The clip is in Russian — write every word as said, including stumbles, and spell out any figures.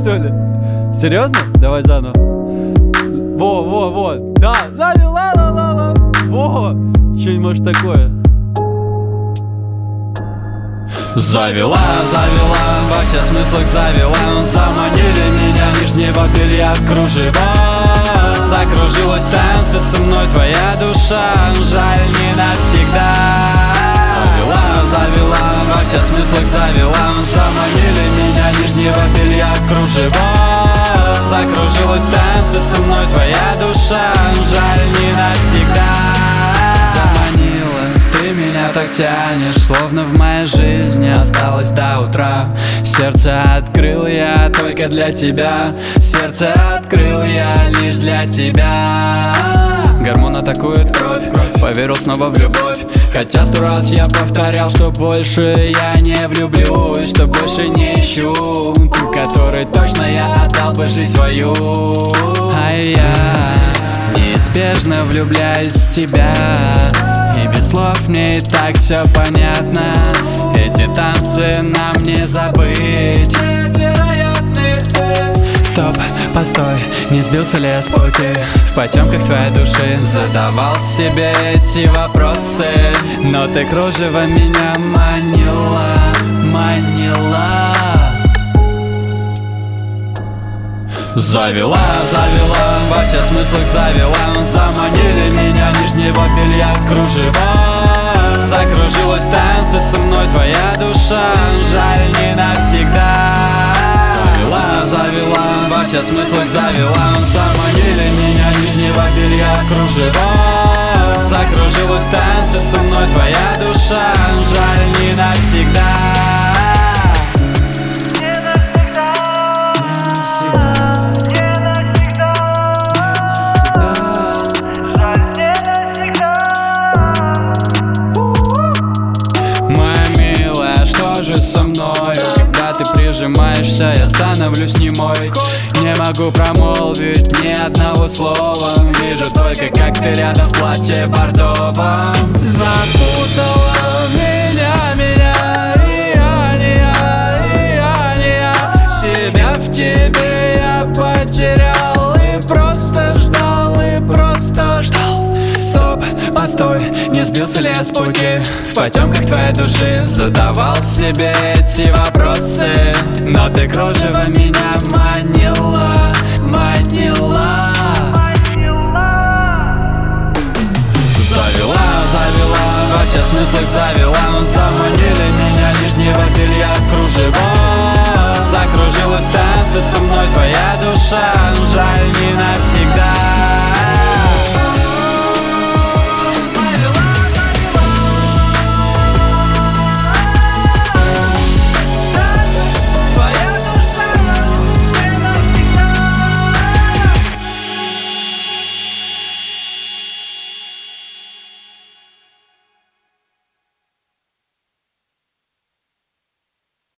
что ли? Серьезно? Давай заново. Во, во, во. Да, завела, ла, ла, ла. Во, что-нибудь может такое. Завела, завела, во всех смыслах завела. Заманили меня нижнего белья в кружева. Закружилась в танце со мной твоя душа. Жаль, не навсегда. Завела, завела, во всех смыслах завела. Заманили меня нижнего белья в кружева. Закружилась в танце со мной твоя душа. Жаль, не навсегда. Заманила, ты меня так тянешь, словно в моей жизни осталось до утра. Сердце открыл я только для тебя. Сердце открыл я лишь для тебя. Гормон атакует кровь, кровь, поверил снова в любовь. Хотя сто раз я повторял, что больше я не влюблюсь, что больше не ищу ту, которой точно я отдал бы жизнь свою. А я неизбежно влюбляюсь в тебя, и без слов мне и так все понятно. Эти танцы нам не забыть. Стоп, постой, не сбился ли я с пути? В потемках твоей души задавал себе эти вопросы. Но ты кружево меня манила, манила. Завела, завела, во всех смыслах завела. Заманили меня нижнего белья в кружева. Закружилась в танце со мной твоя душа. Жаль, не навсегда. Завела, завела, во всех смыслах завела. Заманили меня нижнего белья в кружева. Закружилась в танце со мной твоя душа. Жаль, не навсегда. Со мною, когда ты прижимаешься, я становлюсь немой. Не могу промолвить ни одного слова. Вижу только, как ты рядом в платье бордовом. Запутала меня, меня, и я, не я, и я, не я. Себя в тебе я потерял и просто ждал, и просто ждал. Стоп, постой, не сбился ли я с пути? В потемках твоей души задавал себе эти вопросы. Но ты кружево меня манила, манила. Завела, завела, во всех смыслах завела. Заманили меня нижнего белья в кружева. Закружилась в танце со мной